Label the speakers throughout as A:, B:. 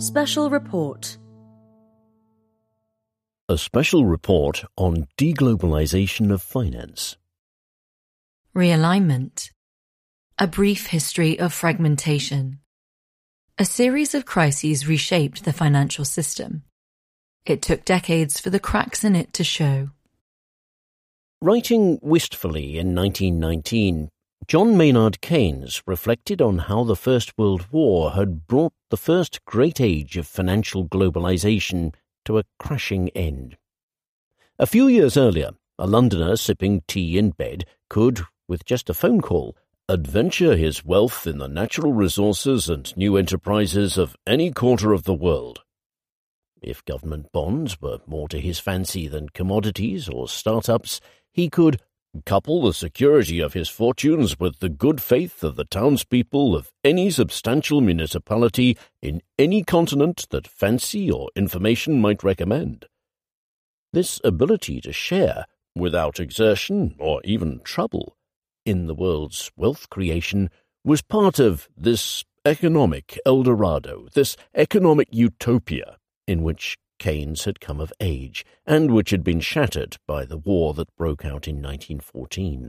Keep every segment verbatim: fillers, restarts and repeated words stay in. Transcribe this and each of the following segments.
A: Special Report.
B: A special report on deglobalization of finance.
A: Realignment. A brief history of fragmentation. A series of crises reshaped the financial system. It took decades for the cracks in it to show.
B: Writing wistfully in nineteen nineteen, John Maynard Keynes reflected on how the First World War had brought the first great age of financial globalization to a crashing end. A few years earlier, a Londoner sipping tea in bed could, with just a phone call, adventure his wealth in the natural resources and new enterprises of any quarter of the world. If government bonds were more to his fancy than commodities or startups, he could couple the security of his fortunes with the good faith of the townspeople of any substantial municipality in any continent that fancy or information might recommend. This ability to share, without exertion or even trouble, in the world's wealth creation was part of this economic El Dorado, this economic utopia in which Keynes had come of age, and which had been shattered by the war that broke out in nineteen fourteen.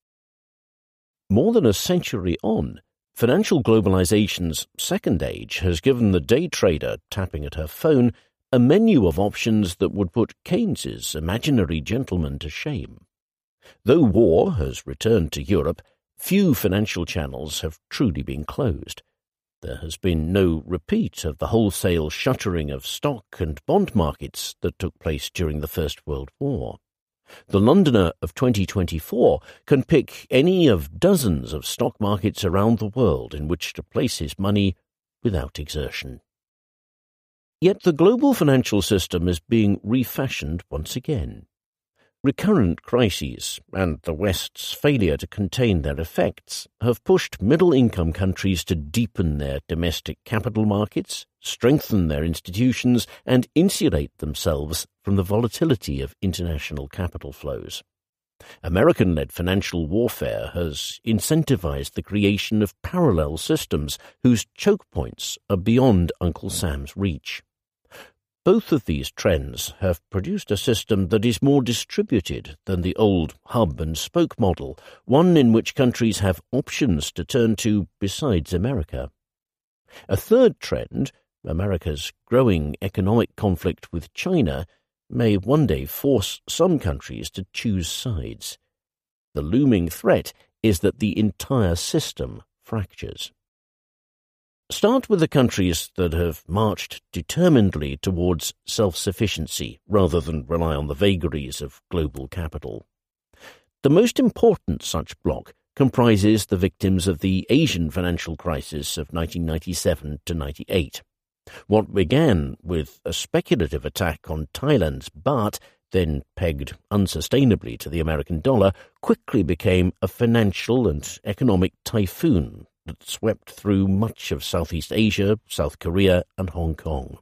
B: More than a century on, financial globalization's second age has given the day trader tapping at her phone a menu of options that would put Keynes's imaginary gentleman to shame. Though war has returned to Europe, few financial channels have truly been closed. There has been no repeat of the wholesale shuttering of stock and bond markets that took place during the First World War. The Londoner of twenty twenty-four can pick any of dozens of stock markets around the world in which to place his money without exertion. Yet the global financial system is being refashioned once again. Recurrent crises and the West's failure to contain their effects have pushed middle-income countries to deepen their domestic capital markets, strengthen their institutions, and insulate themselves from the volatility of international capital flows. American-led financial warfare has incentivized the creation of parallel systems whose choke points are beyond Uncle Sam's reach. Both of these trends have produced a system that is more distributed than the old hub-and-spoke model, one in which countries have options to turn to besides America. A third trend, America's growing economic conflict with China, may one day force some countries to choose sides. The looming threat is that the entire system fractures. Start with the countries that have marched determinedly towards self-sufficiency rather than rely on the vagaries of global capital. The most important such bloc comprises the victims of the Asian financial crisis of nineteen ninety-seven to ninety-eight. What began with a speculative attack on Thailand's baht, then pegged unsustainably to the American dollar, quickly became a financial and economic typhoon that swept through much of Southeast Asia, South Korea, and Hong Kong.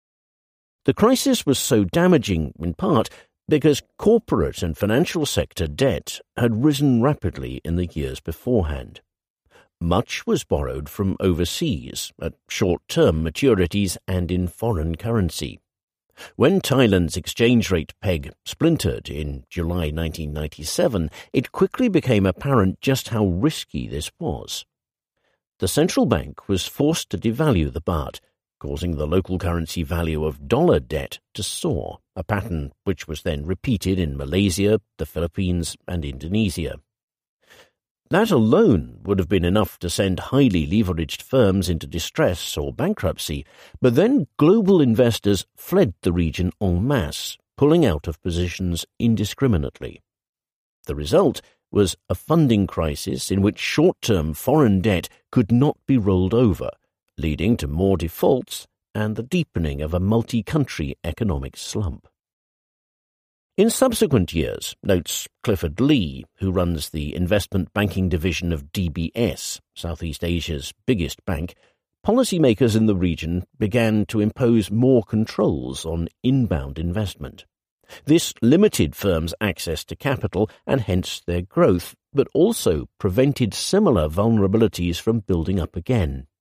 B: The crisis was so damaging, in part, because corporate and financial sector debt had risen rapidly in the years beforehand. Much was borrowed from overseas, at short-term maturities and in foreign currency. When Thailand's exchange rate peg splintered in July nineteen ninety-seven, it quickly became apparent just how risky this was. The central bank was forced to devalue the baht, causing the local currency value of dollar debt to soar, a pattern which was then repeated in Malaysia, the Philippines, and Indonesia. That alone would have been enough to send highly leveraged firms into distress or bankruptcy, but then global investors fled the region en masse, pulling out of positions indiscriminately. The result was a funding crisis in which short-term foreign debt could not be rolled over, leading to more defaults and the deepening of a multi-country economic slump. In subsequent years, notes Clifford Lee, who runs the investment banking division of D B S, Southeast Asia's biggest bank, policymakers in the region began to impose more controls on inbound investment. This limited firms' access to capital and hence their growth, but also prevented similar vulnerabilities from building up again.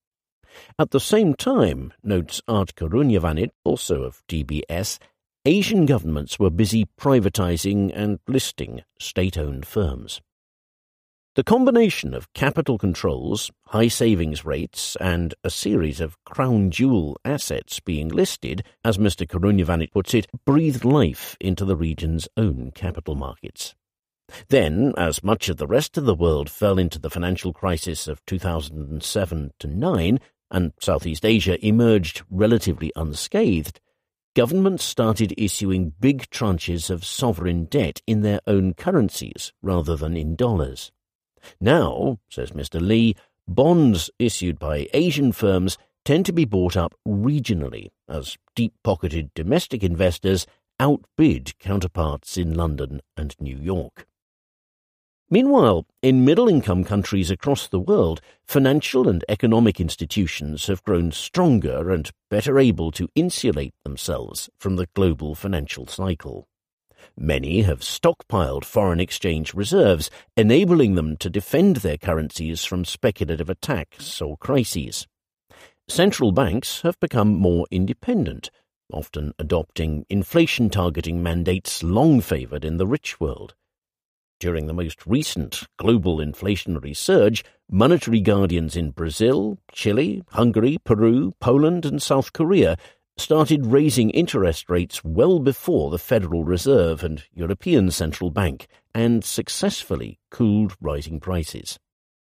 B: At the same time, notes Art Karunyavanet, also of D B S, Asian governments were busy privatizing and listing state-owned firms. The combination of capital controls, high savings rates, and a series of crown jewel assets being listed, as Mister Karunyavanet puts it, breathed life into the region's own capital markets. Then, as much of the rest of the world fell into the financial crisis of two thousand seven to nine, and Southeast Asia emerged relatively unscathed, governments started issuing big tranches of sovereign debt in their own currencies rather than in dollars. Now, says Mister Lee, bonds issued by Asian firms tend to be bought up regionally as deep-pocketed domestic investors outbid counterparts in London and New York. Meanwhile, in middle-income countries across the world, financial and economic institutions have grown stronger and better able to insulate themselves from the global financial cycle. Many have stockpiled foreign exchange reserves, enabling them to defend their currencies from speculative attacks or crises. Central banks have become more independent, often adopting inflation-targeting mandates long favoured in the rich world. During the most recent global inflationary surge, monetary guardians in Brazil, Chile, Hungary, Peru, Poland and South Korea started raising interest rates well before the Federal Reserve and European Central Bank, and successfully cooled rising prices.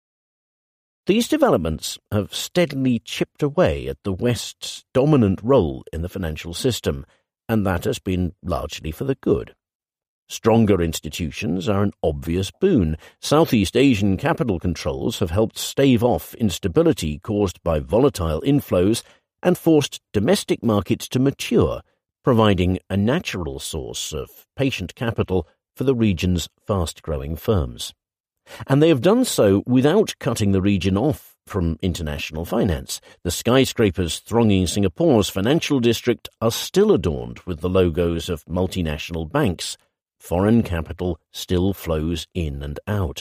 B: These developments have steadily chipped away at the West's dominant role in the financial system, and that has been largely for the good. Stronger institutions are an obvious boon. Southeast Asian capital controls have helped stave off instability caused by volatile inflows and forced domestic markets to mature, providing a natural source of patient capital for the region's fast-growing firms. And they have done so without cutting the region off from international finance. The skyscrapers thronging Singapore's financial district are still adorned with the logos of multinational banks. Foreign capital still flows in and out.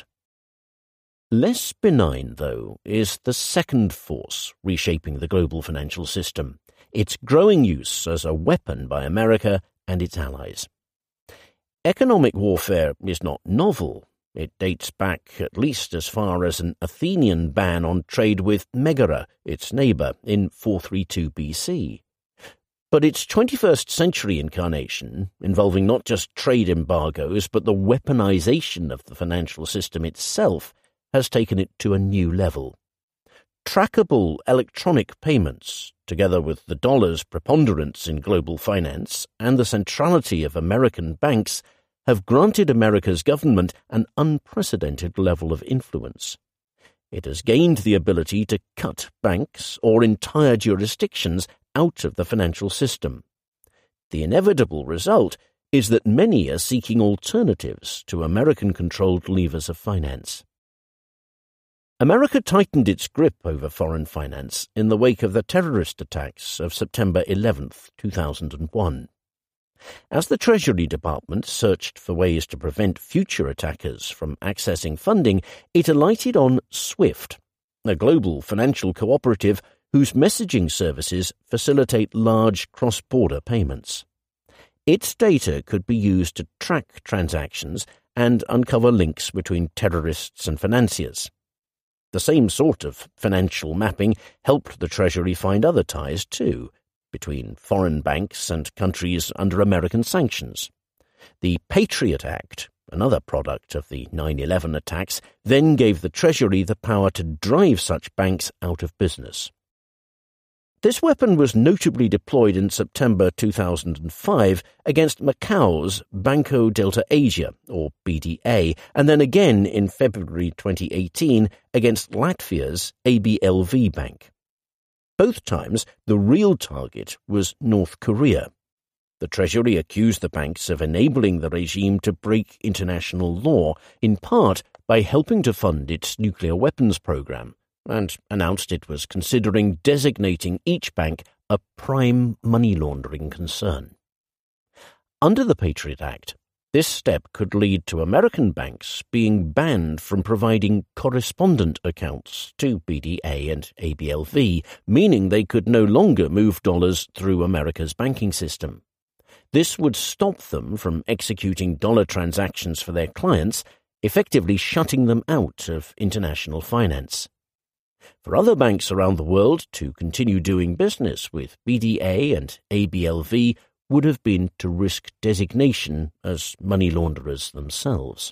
B: Less benign, though, is the second force reshaping the global financial system, its growing use as a weapon by America and its allies. Economic warfare is not novel. It dates back at least as far as an Athenian ban on trade with Megara, its neighbour, in four thirty-two B C. But its twenty-first century incarnation, involving not just trade embargoes but the weaponization of the financial system itself, has taken it to a new level. Trackable electronic payments, together with the dollar's preponderance in global finance and the centrality of American banks, have granted America's government an unprecedented level of influence. It has gained the ability to cut banks or entire jurisdictions out of the financial system. The inevitable result is that many are seeking alternatives to American-controlled levers of finance. America tightened its grip over foreign finance in the wake of the terrorist attacks of September eleventh, two thousand one. As the Treasury Department searched for ways to prevent future attackers from accessing funding, it alighted on SWIFT, a global financial cooperative whose messaging services facilitate large cross-border payments. Its data could be used to track transactions and uncover links between terrorists and financiers. The same sort of financial mapping helped the Treasury find other ties, too, between foreign banks and countries under American sanctions. The Patriot Act, another product of the nine eleven attacks, then gave the Treasury the power to drive such banks out of business. This weapon was notably deployed in September two thousand five against Macau's Banco Delta Asia, or B D A, and then again in February twenty eighteen against Latvia's A B L V Bank. Both times, the real target was North Korea. The Treasury accused the banks of enabling the regime to break international law, in part by helping to fund its nuclear weapons program, and announced it was considering designating each bank a prime money laundering concern. Under the Patriot Act, This step could lead to American banks being banned from providing correspondent accounts to B D A and A B L V, meaning they could no longer move dollars through America's banking system. This would stop them from executing dollar transactions for their clients, effectively shutting them out of international finance. For other banks around the world to continue doing business with B D A and A B L V would have been to risk designation as money launderers themselves.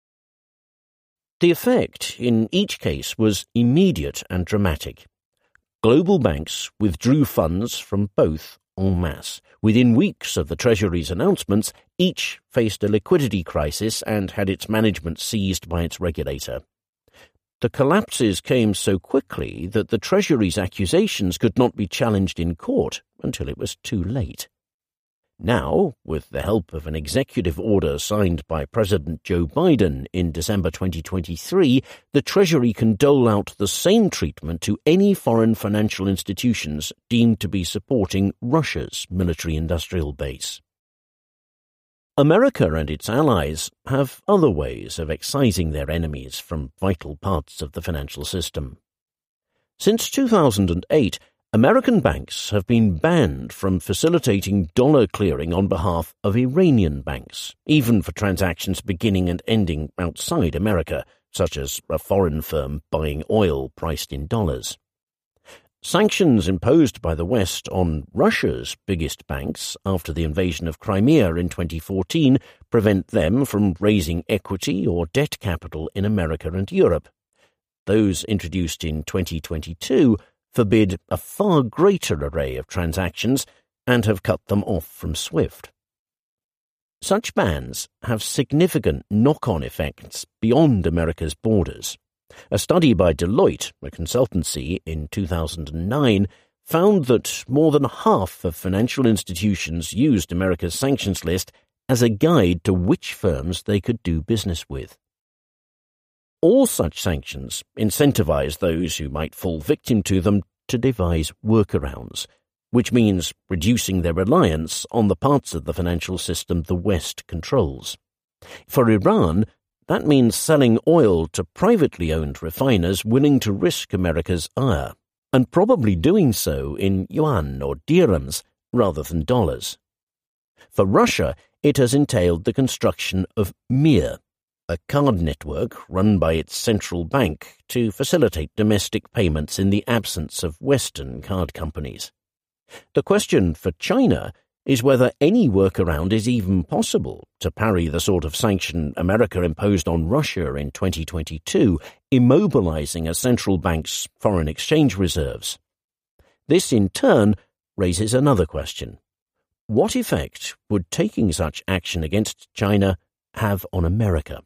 B: The effect in each case was immediate and dramatic. Global banks withdrew funds from both en masse. Within weeks of the Treasury's announcements, each faced a liquidity crisis and had its management seized by its regulator. The collapses came so quickly that the Treasury's accusations could not be challenged in court until it was too late. Now, with the help of an executive order signed by President Joe Biden in December twenty twenty-three, the Treasury can dole out the same treatment to any foreign financial institutions deemed to be supporting Russia's military-industrial base. America and its allies have other ways of excising their enemies from vital parts of the financial system. Since two thousand eight, American banks have been banned from facilitating dollar clearing on behalf of Iranian banks, even for transactions beginning and ending outside America, such as a foreign firm buying oil priced in dollars. Sanctions imposed by the West on Russia's biggest banks after the invasion of Crimea in twenty fourteen prevent them from raising equity or debt capital in America and Europe. Those introduced in twenty twenty-two forbid a far greater array of transactions and have cut them off from SWIFT. Such bans have significant knock-on effects beyond America's borders. A study by Deloitte, a consultancy, in two thousand nine found that more than half of financial institutions used America's sanctions list as a guide to which firms they could do business with. All such sanctions incentivize those who might fall victim to them to devise workarounds, which means reducing their reliance on the parts of the financial system the West controls. For Iran, that means selling oil to privately owned refiners willing to risk America's ire, and probably doing so in yuan or dirhams rather than dollars. For Russia, it has entailed the construction of Mir, a card network run by its central bank to facilitate domestic payments in the absence of Western card companies. The question for China is whether any workaround is even possible to parry the sort of sanction America imposed on Russia in twenty twenty-two, immobilizing a central bank's foreign exchange reserves. This, in turn, raises another question. What effect would taking such action against China have on America?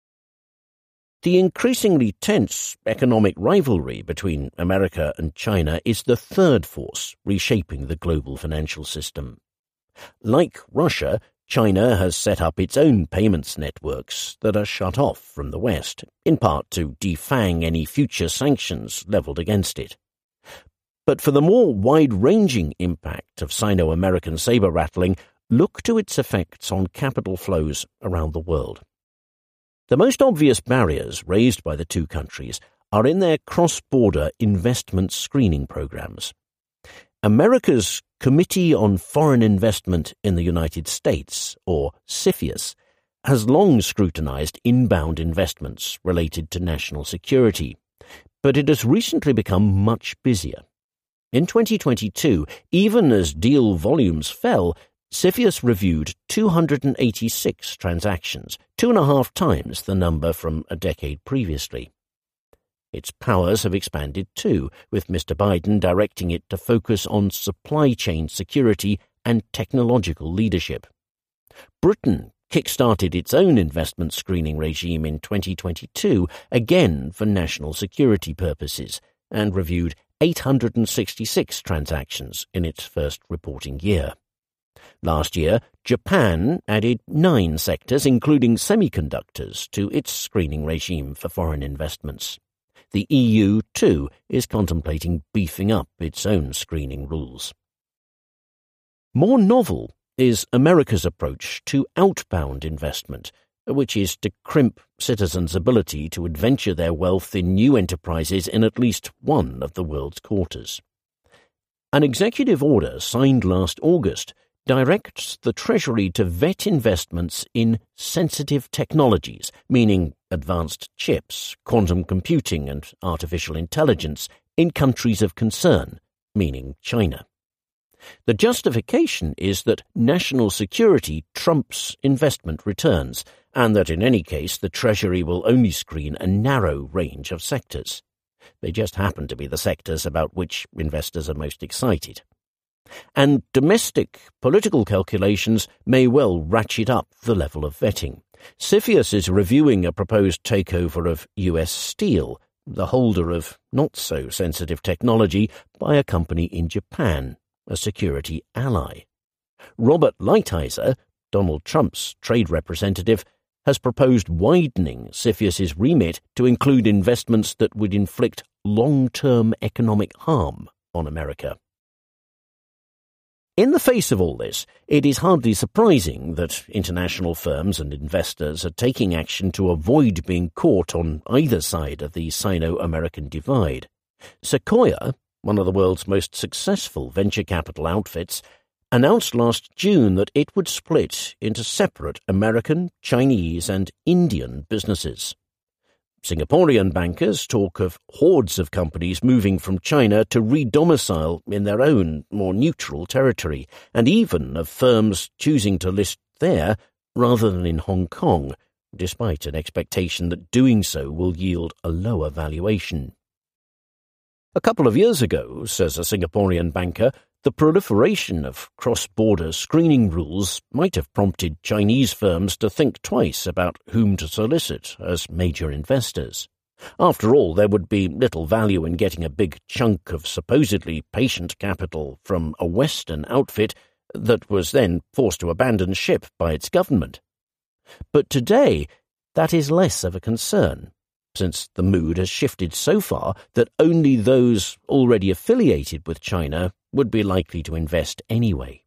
B: The increasingly tense economic rivalry between America and China is the third force reshaping the global financial system. Like Russia, China has set up its own payments networks that are shut off from the West, in part to defang any future sanctions levelled against it. But for the more wide-ranging impact of Sino-American saber-rattling, look to its effects on capital flows around the world. The most obvious barriers raised by the two countries are in their cross-border investment screening programs. America's Committee on Foreign Investment in the United States, or CFIUS, has long scrutinized inbound investments related to national security, but it has recently become much busier. In twenty twenty-two, even as deal volumes fell, CFIUS reviewed two hundred eighty-six transactions, two and a half times the number from a decade previously. Its powers have expanded too, with Mister Biden directing it to focus on supply chain security and technological leadership. Britain kick-started its own investment screening regime in twenty twenty-two, again for national security purposes, and reviewed eight hundred sixty-six transactions in its first reporting year. Last year, Japan added nine sectors, including semiconductors, to its screening regime for foreign investments. The E U, too, is contemplating beefing up its own screening rules. More novel is America's approach to outbound investment, which is to crimp citizens' ability to adventure their wealth in new enterprises in at least one of the world's quarters. An executive order signed last August directs the Treasury to vet investments in sensitive technologies, meaning advanced chips, quantum computing and artificial intelligence, in countries of concern, meaning China. The justification is that national security trumps investment returns, and that in any case the Treasury will only screen a narrow range of sectors. They just happen to be the sectors about which investors are most excited. And domestic political calculations may well ratchet up the level of vetting. CFIUS is reviewing a proposed takeover of U S Steel, the holder of not-so-sensitive technology, by a company in Japan, a security ally. Robert Lighthizer, Donald Trump's trade representative, has proposed widening CFIUS's remit to include investments that would inflict long-term economic harm on America. In the face of all this, it is hardly surprising that international firms and investors are taking action to avoid being caught on either side of the Sino-American divide. Sequoia, one of the world's most successful venture capital outfits, announced last June that it would split into separate American, Chinese and Indian businesses. Singaporean bankers talk of hordes of companies moving from China to re-domicile in their own, more neutral territory, and even of firms choosing to list there rather than in Hong Kong, despite an expectation that doing so will yield a lower valuation. A couple of years ago, says a Singaporean banker, the proliferation of cross-border screening rules might have prompted Chinese firms to think twice about whom to solicit as major investors. After all, there would be little value in getting a big chunk of supposedly patient capital from a Western outfit that was then forced to abandon ship by its government. But today, that is less of a concern, since the mood has shifted so far that only those already affiliated with China would be likely to invest anyway.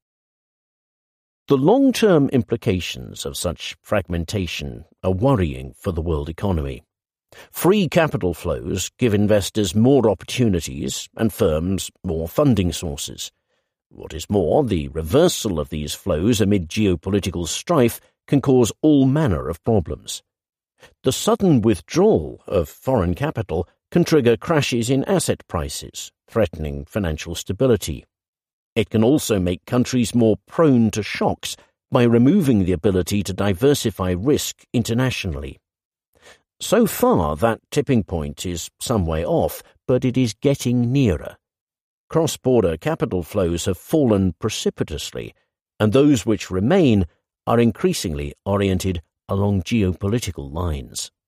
B: The long-term implications of such fragmentation are worrying for the world economy. Free capital flows give investors more opportunities and firms more funding sources. What is more, the reversal of these flows amid geopolitical strife can cause all manner of problems. The sudden withdrawal of foreign capital can trigger crashes in asset prices, threatening financial stability. It can also make countries more prone to shocks by removing the ability to diversify risk internationally. So far, that tipping point is some way off, but it is getting nearer. Cross-border capital flows have fallen precipitously, and those which remain are increasingly oriented along geopolitical lines.